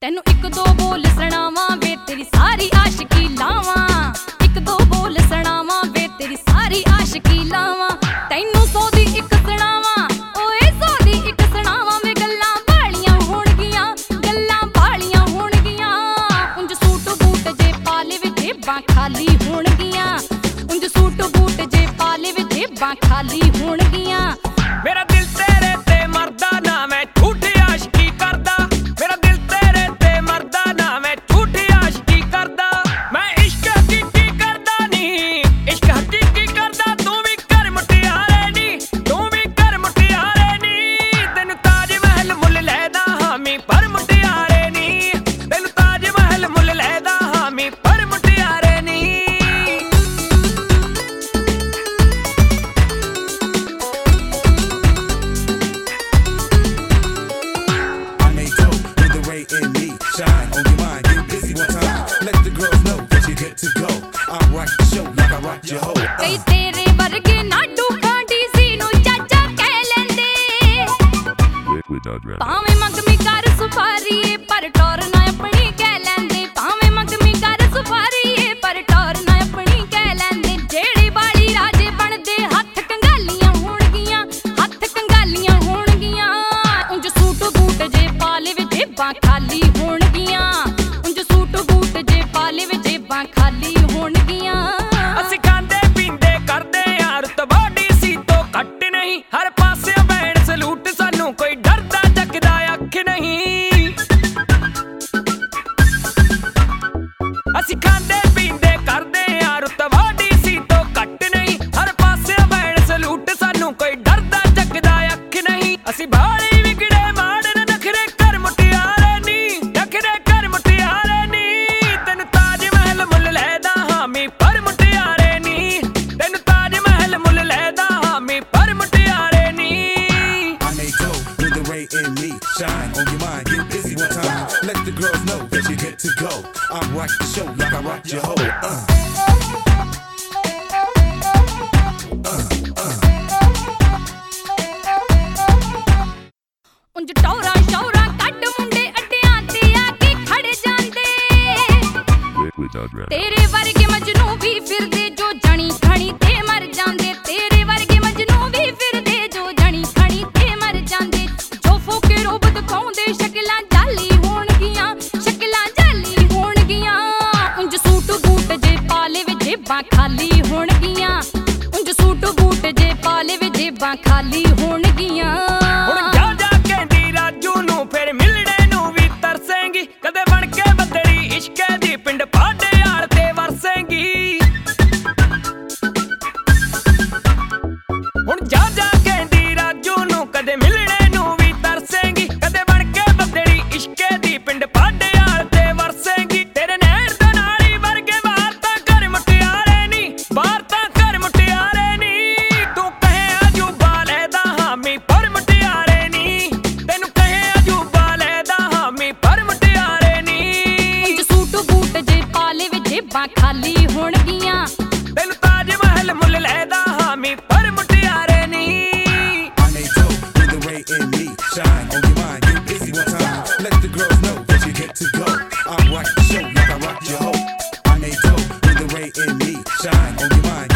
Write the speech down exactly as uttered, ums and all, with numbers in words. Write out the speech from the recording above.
ਤੈਨੂੰ ਇੱਕ ਦੋ ਬੋਲ ਸੁਣਾਵਾਂ ਵੇ ਤੇਰੀ ਸਾਰੀ ਆਸ਼ਕੀ ਲਾਵਾਂ, ਇੱਕ ਦੋ ਬੋਲ ਸੁਣਾਵਾਂ ਵੇ ਤੇਰੀ ਸਾਰੀ ਆਸ਼ਕੀ ਲਾਵਾਂ। ਤੈਨੂੰ ਸੌ ਦੀ ਇੱਕ ਸੁਣਾਵਾਂ ਓਏ ਸੌ ਦੀ ਇੱਕ ਸੁਣਾਵਾਂ ਵੇ ਗੱਲਾਂ ਬਾਲੀਆਂ ਹੋਣਗੀਆਂ, ਗੱਲਾਂ ਬਾਲੀਆਂ ਹੋਣਗੀਆਂ। ਉਂਝ ਸੂਟ ਬੂਟ ਜੇ ਪਾਲੇ ਵੇ ਜੇਬਾਂ ਖਾਲੀ ਹੋਣਗੀਆਂ, ਉਂਝ ਸੂਟ ਬੂਟ ਜੇ ਪਾਲੇ ਵੇ ਜੇਬਾਂ ਖਾਲੀ ਹੋਣਗੀਆਂ। ਮੇਰਾ ਦਿਲ ਤੇਰੇ ਤੇ ਮਰਦਾ ਨਾ ਮੈਂ ਝੂਠੀ ਆਸ਼ਕੀ ਕਰਦਾ, ਮੇਰਾ ਦਿਲ ਤੇਰੇ ਤੇ ਮਰਦਾ ਨਾ ਮੈਂ ਝੂਠੀ ਆਸ਼ਕੀ ਕਰਦਾ। ਮੈਂ ਇਸ਼ਕ ਹਕੀਕੀ ਕਰਦਾ ਨੀ, ਇਸ਼ਕ ਹਕੀਕੀ ਕਰਦਾ। ਤੂੰ ਵੀ ਕਰ ਮੁਟਿਆਰੇ ਨੀ, ਤੂੰ ਵੀ ਕਰ ਮੁਟਿਆਰੇ ਨੀ। ਤੈਨੂੰ ਤਾਜ ਮਹਿਲ ਮੁੱਲ ਲੈਦਾ ਹਾਮੀ ਪਰ ਮੁਟਿਆਰੇ ਨੀ, ਤੈਨੂੰ ਤਾਜ ਮਹਿਲ ਮੁੱਲ ਲੈਦਾ ਹਾਮੀ ਪਰ ਮੁਟਿਆਰੇ ਨੀ। In me, shine on your mind, get busy one time. Let the girls know that you're good to go. I rock the show like I rock your hoe. ਕਈ ਤੇਰੇ ਵਰਗੇ ਨਾਡੂ ਕਾਂਡੀ ਸੀ ਨੂੰ ਚਾਚਾ ਕਹਿ ਲੈਂਦੇ, ਭਾਵੇਂ ਮੰਗਮੀ ਕਰ ਸੁਪਾਰੀ ਏ ਪਰ ਟੋਰ ਨਾ ਆਪਣੀ ਕਹਿ ਲੈਂਦੇ, ਭਾਵੇਂ ਮੰਗਮੀ ਕਰ ਸੁਪਾਰੀ ਏ ਪਰ ਟੋਰ ਨਾ ਆਪਣੀ ਕਹਿ ਲੈਂਦੇ। ਜਿਹੜੀ ਬਾਲੀ ਰਾਜੇ ਬਣਦੇ ਹੱਥ ਕੰਗਾਲੀਆਂ ਹੋਣਗੀਆਂ, ਹੱਥ ਕੰਗਾਲੀਆਂ ਹੋਣਗੀਆਂ। ਉਂਝ ਸੂਟ ਬੂਟ ਜੇ ਪਾਲੇ ਵੇ ਜੇਬਾਂ ਖਾਲੀ ਹੋਣਗੀਆਂ, ਉਂਝ ਸੂਟ ਬੂਟ ਜੇ ਪਾਲੇ ਵੇ ਜੇਬਾਂ ਖਾਲੀ ਹੋਣਗੀਆਂ। ਅਸੀਂ ਖਾਂਦੇ ਪੀਂਦੇ ਕਰਦੇ ਆ ਰੁਤਬਾ ਡੀਸੀ ਤੋਂ ਘੱਟ ਨਹੀਂ, ਹਰ ਪਾਸੇ ਬੈਣ ਸਲੂਟ ਸਾਨੂੰ ਕੋਈ ਡਰਦਾ ਚੱਕਦਾ ਅੱਖ ਨਹੀਂ। ਅਸੀਂ ਖਾਂਦੇ ਪੀਂਦੇ ਕਰਦੇ ਆ ਰੁਤਬਾ ਡੀਸੀ ਤੋਂ ਘੱਟ ਨਹੀਂ, ਹਰ ਪਾਸੇ ਬੈਣ ਸਲੂਟ ਸਾਨੂੰ ਕੋਈ ਡਰਦਾ ਚੱਕਦਾ ਅੱਖ ਨਹੀਂ। ਅਸੀਂ ਬਾਲੀ ਵਿਗੜੇ ਮਾੜੇ ਨਖਰੇ ਕਰ ਮੁਟਿਆਰੇ ਨੀ, ਨਖਰੇ ਕਰ ਮੁਟਿਆਰੇ ਨੀ। ਤੈਨੂੰ ਤਾਜ ਮਹਿਲ ਮੁੱਲ ਲੈਦਾ ਹਾਮੀ ਪਰ ਮੁਟਿਆਰੇ ਨੀ, ਤੈਨੂੰ ਤਾਜ ਮਹਿਲ ਮੁੱਲ ਲੈਦਾ ਹਾਮੀ ਪਰ ਮੁਟਿਆਰੇ ਨੀ। I may go with the ray in me, shine on your mind, get busy one time. Let the girls know that you're good to go. I rock the show like I rock your hoe. Uh. ਉਂਝ ਟੌਰਾਂ ਸ਼ੌਰਾਂ ਕੱਢ ਮੁੰਡੇ ਅੱਡਿਆਂ ਤੇ ਆ ਕੇ ਖੜ ਜਾਂਦੇ, ਤੇਰੇ ਵਰਗੇ ਮਜਨੂੰ ਵੀ ਫਿਰਦੇ ਜੋ ਜਣੀ ਖਣੀ ਤੇ ਮਰ ਜਾਂਦੇ, ਤੇਰੇ ਵਰਗੇ ਮਜਨੂੰ ਵੀ ਫਿਰਦੇ ਜੋ ਜਣੀ ਖਣੀ ਤੇ ਮਰ ਜਾਂਦੇ। ਜੋ ਫੋਕੇ ਰੋਬ ਦਿਖਾਉਂਦੇ ਸ਼ਕਲਾਂ ਜਾਲੀ ਹੋਣਗੀਆਂ, ਸ਼ਕਲਾਂ ਜਾਲੀ ਹੋਣਗੀਆਂ। ਉਂਝ ਸੂਟ ਬੂਟ ਜੇ ਪਾਲੇ ਵੇ ਜੇਬਾਂ ਖਾਲੀ ਹੋਣਗੀਆਂ, ਉਂਝ ਸੂਟ ਬੂਟ ਜੇ ਪਾਲੇ ਵੇ ਜੇਬਾਂ ਖਾਲੀ ਹੋਣਗੀਆਂ। ਹੁਣ ਜਾ ਜਾ ਕਹਿੰਦੀ ਰਾਜੂ ਨੂੰ ਫਿਰ ਮਿਲਣੇ ਨੂੰ ਵੀ ਤਰਸੇਂਗੀ, ਕਦੇ ਬਣ ਕੇ ਬੱਦੜੀ ਇਸ਼ਕੇ ਦੀ ਪਿੰਡ ਪਾਡੇ ਆਲ ਤੇ ਵਰਸੇਂਗੀ। ਹੁਣ ਜਾ ਜਾ ਕਹਿੰਦੀ ਰਾਜੂ ਨੂੰ ਕਦੇ ਮਿਲਣੇ ਨੂੰ ਵੀ ਤਰਸੇਂਗੀ, ਕਦੇ ਬਣ ਕੇ ਬੱਦੜੀ ਇਸ਼ਕੇ ਦੀ ਪਿੰਡ ਪਾਡੇ ਆਲ ਤੇ ਵਰਸੇਂਗੀ। ਤੇਰੇ ਨੈਣ ਦਾ ਨਾਲੀ ਵਰਗੇ ਬਾਹਰ ਤਾਂ ਕਰ ਮੁਟਿਆਰੇ ਨੀ, ਬਾਹਰ ਤਾਂ ਕਰ ਮੁਟਿਆਰੇ ਨੀ। ਤੂੰ ਕਹੇ ਅਜੂਬਾ ਲੈਦਾ ਹਾਮੀ ਪਰ ਮੁਟਿਆਰੇ ਨੀ, ਤੈਨੂੰ ਕਹੇ ਅਜੂਬਾ ਲੈਦਾ ਹਾਮੀ ਪਰ ਮੁਟਿਆਰੇ ਨੀ। ਉਂਝ ਸੂਟ ਬੂਟ ਜੇ ਪਾਲੇ ਵੇ ਜੇਬਾਂ ਖਾਲੀ ਹੋਣਗੀਆਂ, ਤੈਨੂੰ ਤਾਜ ਮਹਿਲ ਮੁੱਲ ਲੈਦਾ ਹਾਮੀ ਪਰ ਮੁਟਿਆਰੇ ਨੀ। I may go with the ray in me, shine on your mind, get busy one time. Let the girls know that you're good to go. I rock the show like I rock your hoe. I may go with the ray in me, shine on your mind.